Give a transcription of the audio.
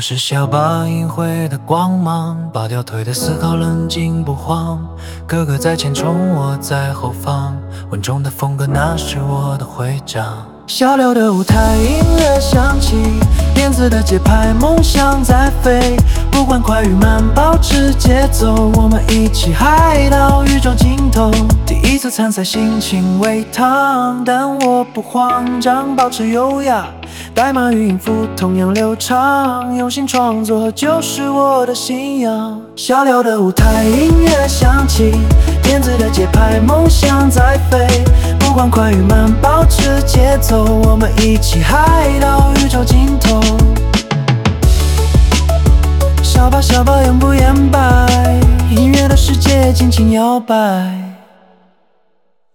是小把银灰的光芒，拔掉腿的思考，冷静不慌。哥哥在前冲，我在后方，稳重的风格，那是我的徽章。小六的舞台，音乐响起，电子的节拍，梦想在飞。不管快与慢，保持节奏，我们一起嗨到宇宙尽头。第一次参赛，心情微烫，但我不慌张，保持优雅。代码与音符同样流畅，用心创作就是我的信仰。小六的舞台，音乐响起，电子的节拍，梦想在飞。不管快与慢，保持节奏，我们一起嗨到宇宙尽头。小把小把永不言败，音乐的世界尽情摇摆。